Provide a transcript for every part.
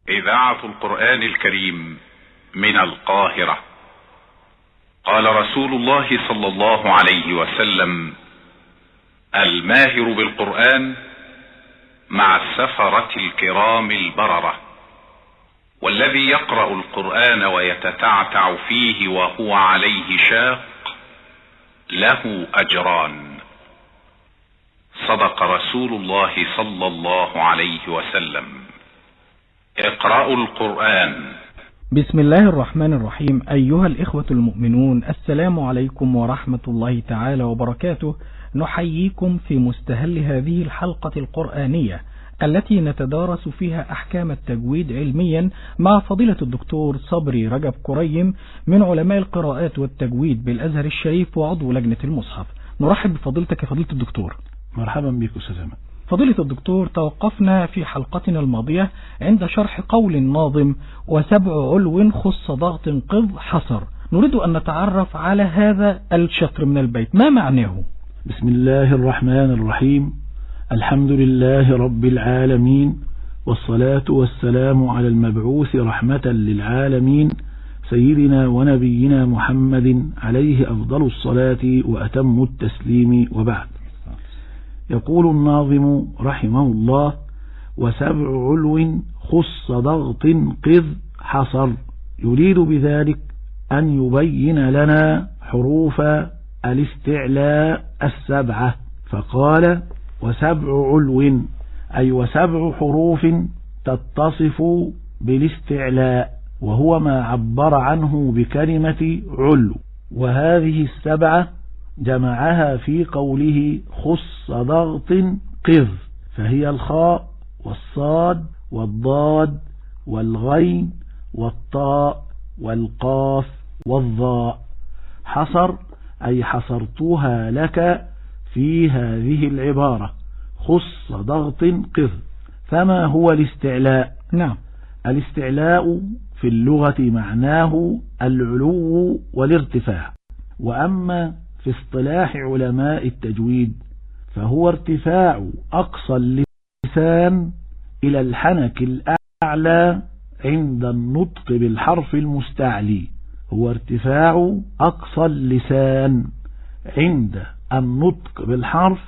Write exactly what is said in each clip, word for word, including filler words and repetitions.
إذاعة القرآن الكريم من القاهرة. قال رسول الله صلى الله عليه وسلم: الماهر بالقرآن مع السفرة الكرام البررة، والذي يقرأ القرآن ويتتعتع فيه وهو عليه شاق له أجران. صدق رسول الله صلى الله عليه وسلم. اقرأوا القرآن. بسم الله الرحمن الرحيم. أيها الإخوة المؤمنون، السلام عليكم ورحمة الله تعالى وبركاته. نحييكم في مستهل هذه الحلقة القرآنية التي نتدارس فيها أحكام التجويد علميا مع فضيلة الدكتور صبري رجب كريم من علماء القراءات والتجويد بالأزهر الشريف وعضو لجنة المصحف. نرحب بفضيلتك يا فضيلة الدكتور. مرحبا بك أستاذ أحمد. فضيلة الدكتور، توقفنا في حلقتنا الماضية عند شرح قول الناظم: وسبع علو خص ضغط قض حصر. نريد أن نتعرف على هذا الشطر من البيت، ما معناه؟ بسم الله الرحمن الرحيم. الحمد لله رب العالمين، والصلاة والسلام على المبعوث رحمة للعالمين سيدنا ونبينا محمد عليه أفضل الصلاة وأتم التسليم، وبعد. يقول الناظم رحمه الله: وسبع علو خص ضغط قذ حصر. يريد بذلك أن يبين لنا حروف الاستعلاء السبعة، فقال: وسبع علو، أي وسبع حروف تتصف بالاستعلاء، وهو ما عبر عنه بكلمة علو. وهذه السبعة جمعها في قوله خص ضغط قذ، فهي الخاء والصاد والضاد والغين والطاء والقاف والضاء. حصر، أي حصرتها لك في هذه العبارة: خص ضغط قذ. فما هو الاستعلاء؟ نعم، الاستعلاء في اللغة معناه العلو والارتفاع، وأما في اصطلاح علماء التجويد فهو ارتفاع أقصى اللسان إلى الحنك الأعلى عند النطق بالحرف المستعلي. هو ارتفاع أقصى اللسان عند النطق بالحرف،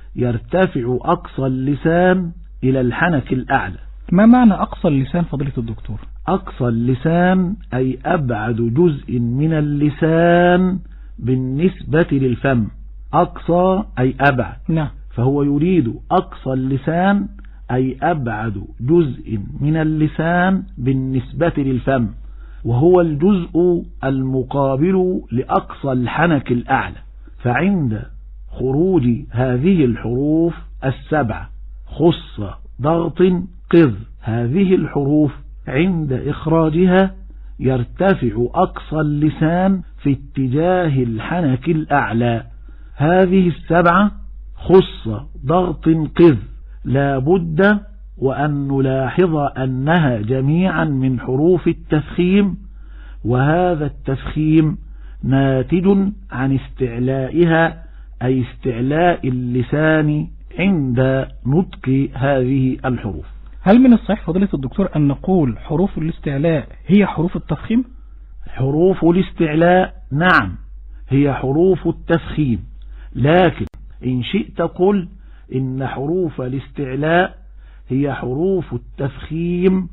يرتفع أقصى اللسان إلى الحنك الأعلى. ما معنى أقصى اللسان فضيلة الدكتور؟ أقصى اللسان أي أبعد جزء من اللسان بالنسبة للفم. أقصى أي أبعد. نعم. فهو يريد أقصى اللسان أي أبعد جزء من اللسان بالنسبة للفم، وهو الجزء المقابل لأقصى الحنك الأعلى. فعند خروج هذه الحروف السبعة خص ضغط قذ، هذه الحروف عند إخراجها يرتفع أقصى اللسان في اتجاه الحنك الأعلى. هذه السبعة خص ضغط قذ لا بد وأن نلاحظ أنها جميعا من حروف التفخيم، وهذا التفخيم ناتج عن استعلائها، أي استعلاء اللسان عند نطق هذه الحروف. هل من الصحيح فضيلة الدكتور أن نقول حروف الاستعلاء هي حروف التفخيم؟ حروف الاستعلاء نعم هي حروف التفخيم، لكن إن شئت قل إن حروف الاستعلاء هي حروف التفخيم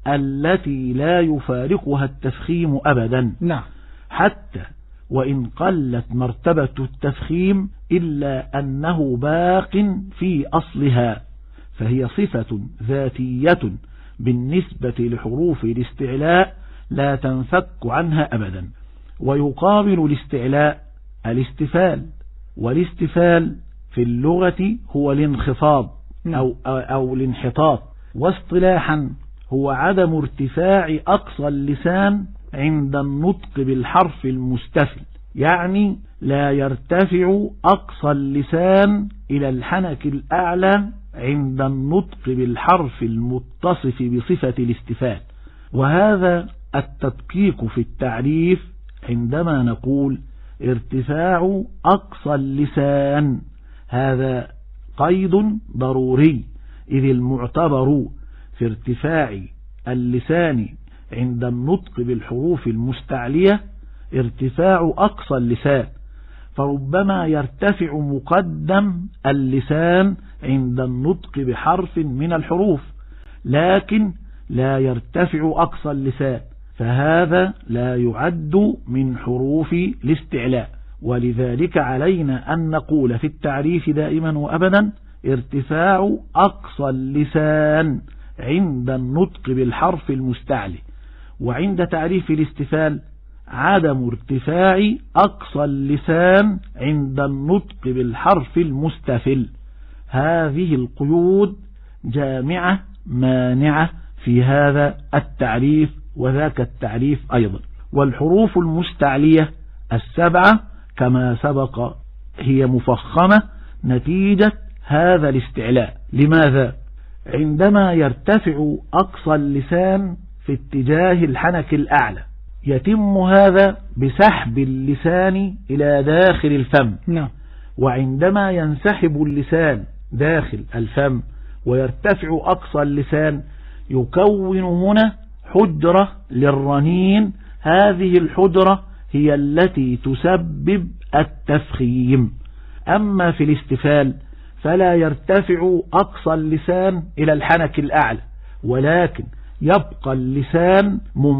التي لا يفارقها التفخيم أبدا. نعم. حتى وإن قلت مرتبة التفخيم إلا أنه باق في أصلها، فهي صفة ذاتية بالنسبة لحروف الاستعلاء لا تنفك عنها أبدا. ويقابل الاستعلاء الاستفال، والاستفال في اللغة هو الانخفاض أو, أو الانحطاط، واصطلاحا هو عدم ارتفاع أقصى اللسان عند النطق بالحرف المستفل، يعني لا يرتفع أقصى اللسان إلى الحنك الأعلى عند النطق بالحرف المتصف بصفة الاستفال. وهذا التدقيق في التعريف عندما نقول ارتفاع أقصى اللسان، هذا قيد ضروري، إذ المعتبر في ارتفاع اللسان عند النطق بالحروف المستعلية ارتفاع أقصى اللسان، فربما يرتفع مقدم اللسان عند النطق بحرف من الحروف، لكن لا يرتفع أقصى اللسان، فهذا لا يعد من حروف الاستعلاء. ولذلك علينا أن نقول في التعريف دائما وأبدا ارتفاع أقصى اللسان عند النطق بالحرف المستعلي. وعند تعريف الاستفال عدم ارتفاع أقصى اللسان عند النطق بالحرف المستفل. هذه القيود جامعة مانعة في هذا التعريف وذاك التعريف أيضا. والحروف المستعلية السبعة كما سبق هي مفخمة نتيجة هذا الاستعلاء. لماذا؟ عندما يرتفع أقصى اللسان في اتجاه الحنك الأعلى يتم هذا بسحب اللسان إلى داخل الفم، نعم. وعندما ينسحب اللسان داخل الفم ويرتفع أقصى اللسان يكون هنا حجرة للرنين، هذه الحجرة هي التي تسبب التفخيم. أما في الاستفال فلا يرتفع أقصى اللسان إلى الحنك الأعلى، ولكن يبقى اللسان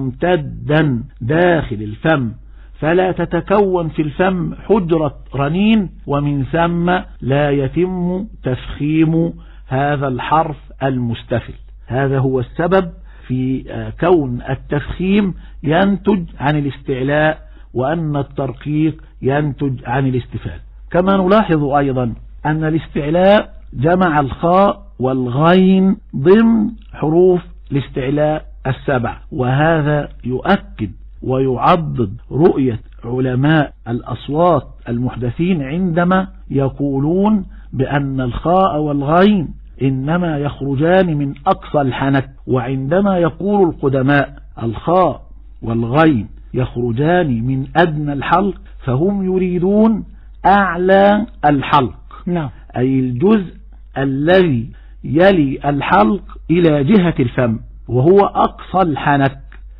ممتدا داخل الفم، فلا تتكون في الفم حجرة رنين، ومن ثم لا يتم تفخيم هذا الحرف المستفل. هذا هو السبب في كون التفخيم ينتج عن الاستعلاء وأن الترقيق ينتج عن الاستفال. كما نلاحظ أيضا أن الاستعلاء جمع الخاء والغين ضمن حروف الاستعلاء السبع، وهذا يؤكد ويعضد رؤية علماء الأصوات المحدثين عندما يقولون بأن الخاء والغين إنما يخرجان من أقصى الحنك، وعندما يقول القدماء الخاء والغين يخرجان من أدنى الحلق فهم يريدون أعلى الحلق، نعم. أي الجزء الذي يلي الحلق إلى جهة الفم وهو أقصى الحنك،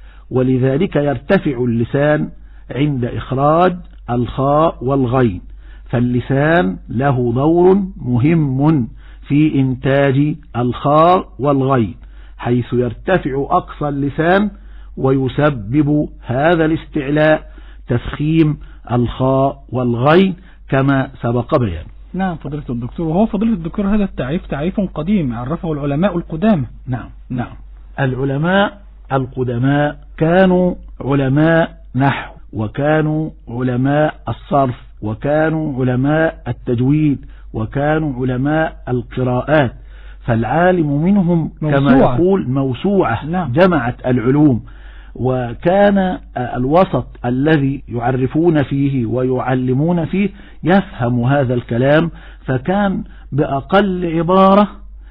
ولذلك يرتفع اللسان عند إخراج الخاء والغين. فاللسان له دور مهم في إنتاج الخاء والغين، حيث يرتفع أقصى اللسان ويسبب هذا الاستعلاء تفخيم الخاء والغين كما سبق بيان. نعم فضيلة الدكتور. وهو فضيلة الدكتور هذا التعريف تعريف قديم عرفه العلماء القدامى. نعم نعم العلماء القدماء كانوا علماء نحو، وكانوا علماء الصرف، وكانوا علماء التجويد، وكانوا علماء القراءات، فالعالم منهم كما يقول موسوعة، نعم. جمعت العلوم. وكان الوسط الذي يعرفون فيه ويعلمون فيه يفهم هذا الكلام، فكان بأقل عبارة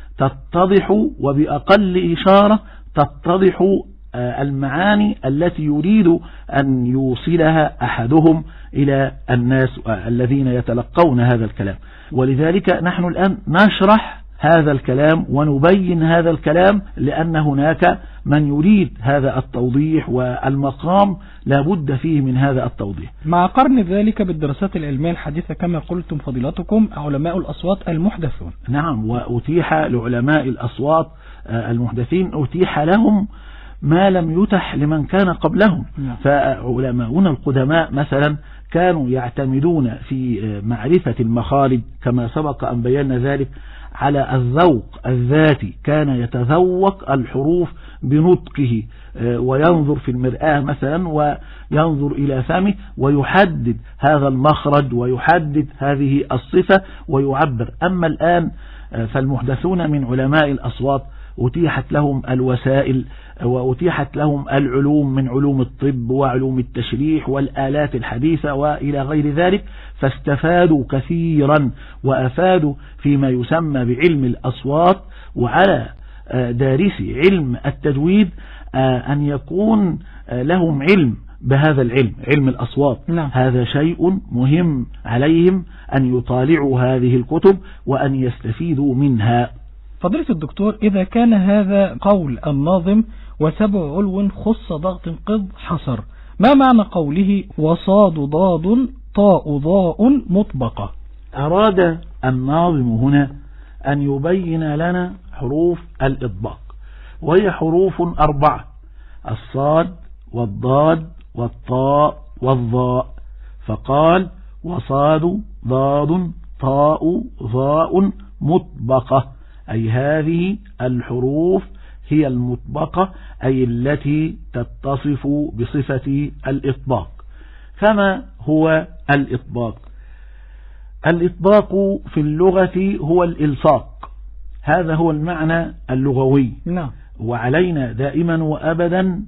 تتضح وبأقل إشارة تتضح المعاني التي يريد أن يوصلها أحدهم إلى الناس الذين يتلقون هذا الكلام. ولذلك نحن الآن نشرح هذا الكلام ونبين هذا الكلام، لأن هناك من يريد هذا التوضيح، والمقام لا بد فيه من هذا التوضيح، مع قرن ذلك بالدراسات العلمية الحديثة كما قلتم فضيلتكم علماء الأصوات المحدثون. نعم. وأتيح لعلماء الأصوات المحدثين أتيح لهم ما لم يتح لمن كان قبلهم. نعم. فعلماؤنا القدماء مثلا كانوا يعتمدون في معرفة المخارج كما سبق أن بينا ذلك على الذوق الذاتي، كان يتذوق الحروف بنطقه وينظر في المرآة مثلا وينظر إلى فمه ويحدد هذا المخرج ويحدد هذه الصفة ويعبر. أما الآن فالمحدثون من علماء الأصوات أتيحت لهم الوسائل وأتيحت لهم العلوم من علوم الطب وعلوم التشريح والآلات الحديثة وإلى غير ذلك، فاستفادوا كثيرا وأفادوا فيما يسمى بعلم الأصوات. وعلى دارسي علم التجويد أن يكون لهم علم بهذا العلم، علم الأصوات. نعم. هذا شيء مهم عليهم أن يطالعوا هذه الكتب وأن يستفيدوا منها. فضيلة الدكتور، إذا كان هذا قول الناظم وسبع علو خص ضغط قض حصر. ما معنى قوله وصاد ضاد طاء ضاء مطبقة؟ أراد الناظم هنا أن يبين لنا حروف الإطباق، وهي حروف أربعة: الصاد والضاد والطاء والضاء، فقال وصاد ضاد طاء ضاء مطبقة، أي هذه الحروف هي المطبقة، أي التي تتصف بصفة الإطباق. فما هو الإطباق؟ الإطباق في اللغة هو الإلصاق، هذا هو المعنى اللغوي. نعم. وعلينا دائما وأبدا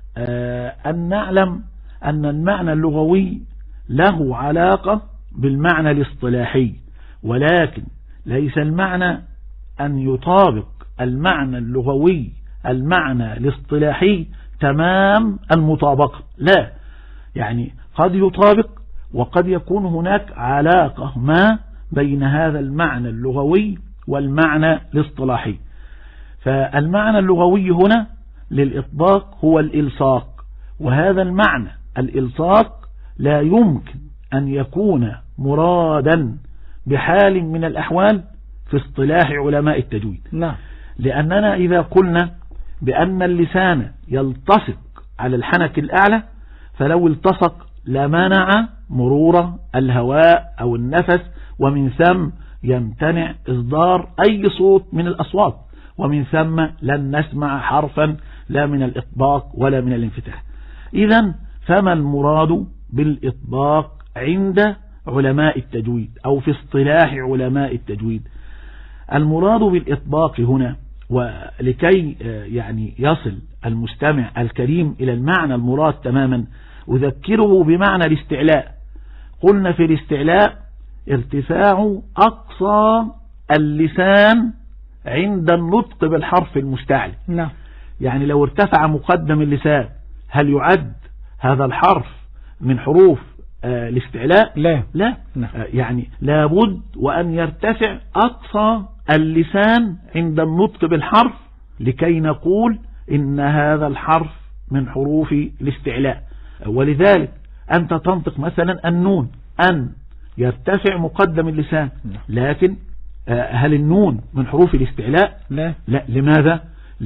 أن نعلم أن المعنى اللغوي له علاقة بالمعنى الاصطلاحي، ولكن ليس المعنى أن يطابق المعنى اللغوي المعنى الاصطلاحي تمام المطابقة، لا، يعني قد يطابق وقد يكون هناك علاقة ما بين هذا المعنى اللغوي والمعنى الاصطلاحي. فالمعنى اللغوي هنا للإطباق هو الإلصاق، وهذا المعنى الإلصاق لا يمكن أن يكون مرادا بحال من الأحوال في اصطلاح علماء التجويد. نعم. لأننا إذا قلنا بأن اللسان يلتصق على الحنك الأعلى، فلو التصق لمنع مرور الهواء أو النفس، ومن ثم يمتنع إصدار أي صوت من الأصوات، ومن ثم لن نسمع حرفا لا من الإطباق ولا من الانفتاح. إذن فما المراد بالإطباق عند علماء التجويد أو في اصطلاح علماء التجويد؟ المراد بالإطباق هنا، ولكي يعني يصل المستمع الكريم إلى المعنى المراد تماما، أذكره بمعنى الاستعلاء. قلنا في الاستعلاء ارتفاع أقصى اللسان عند النطق بالحرف المستعلى. نعم. يعني لو ارتفع مقدم اللسان هل يعد هذا الحرف من حروف آه الاستعلاء؟ لا لا. نعم. آه يعني لابد وأن يرتفع أقصى اللسان عند النطق بالحرف لكي نقول إن هذا الحرف من حروف الاستعلاء. ولذلك أنت تنطق مثلا النون، أن يرتفع مقدم اللسان، لكن هل النون من حروف الاستعلاء؟ لا. لا. لماذا؟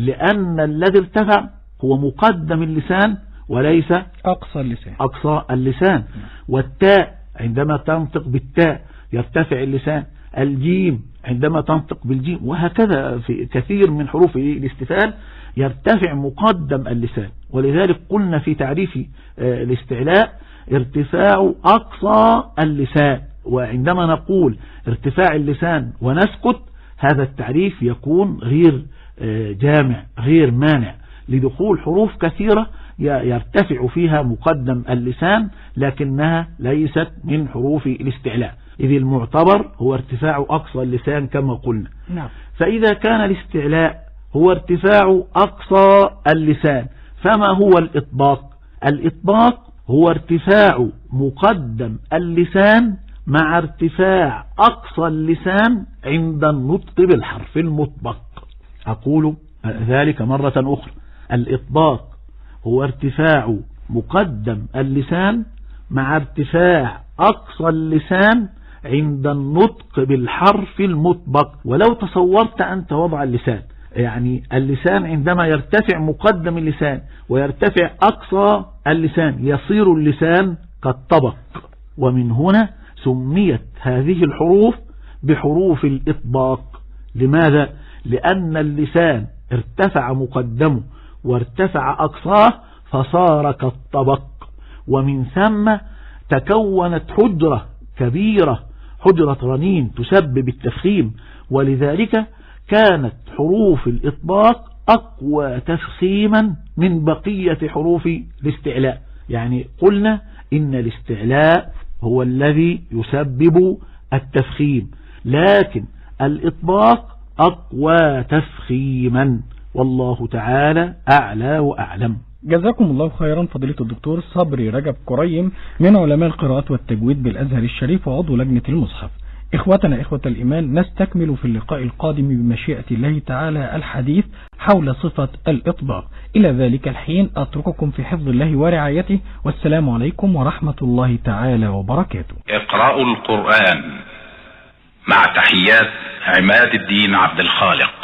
لأن الذي ارتفع هو مقدم اللسان وليس أقصى اللسان. أقصى اللسان. والتاء عندما تنطق بالتاء يرتفع اللسان، الجيم عندما تنطق بالجيم، وهكذا في كثير من حروف الاستفهام يرتفع مقدم اللسان. ولذلك قلنا في تعريف الاستعلاء ارتفاع أقصى اللسان، وعندما نقول ارتفاع اللسان ونسكت هذا التعريف يكون غير جامع غير مانع لدخول حروف كثيرة يرتفع فيها مقدم اللسان لكنها ليست من حروف الاستعلاء، إذ المعتبر هو ارتفاع أقصى اللسان كما قلنا. نعم. فإذا كان الاستعلاء هو ارتفاع أقصى اللسان، فما هو الإطباق؟ الإطباق هو ارتفاع مقدم اللسان مع ارتفاع أقصى اللسان عند النطق بالحرف المطبق. أقول ذلك مرة أخرى: الإطباق هو ارتفاع مقدم اللسان مع ارتفاع أقصى اللسان عند النطق بالحرف المطبق. ولو تصورت أنت وضع اللسان، يعني اللسان عندما يرتفع مقدم اللسان ويرتفع أقصى اللسان يصير اللسان كالطبق، ومن هنا سميت هذه الحروف بحروف الإطباق. لماذا؟ لأن اللسان ارتفع مقدمه وارتفع أقصاه فصار كالطبق، ومن ثم تكونت حجرة كبيرة، حجرة رنين تسبب التفخيم، ولذلك كانت حروف الإطباق أقوى تفخيما من بقية حروف الاستعلاء. يعني قلنا إن الاستعلاء هو الذي يسبب التفخيم، لكن الإطباق أقوى تفخيما، والله تعالى أعلى وأعلم. جزاكم الله خيرا فضيلة الدكتور صبري رجب كريم من علماء القراءات والتجويد بالأزهر الشريف وعضو لجنة المصحف. إخوتنا إخوة الإيمان، نستكمل في اللقاء القادم بمشيئة الله تعالى الحديث حول صفة الإطباق. إلى ذلك الحين أترككم في حفظ الله ورعايته، والسلام عليكم ورحمة الله تعالى وبركاته. اقرأوا القرآن مع تحيات عماد الدين عبد الخالق.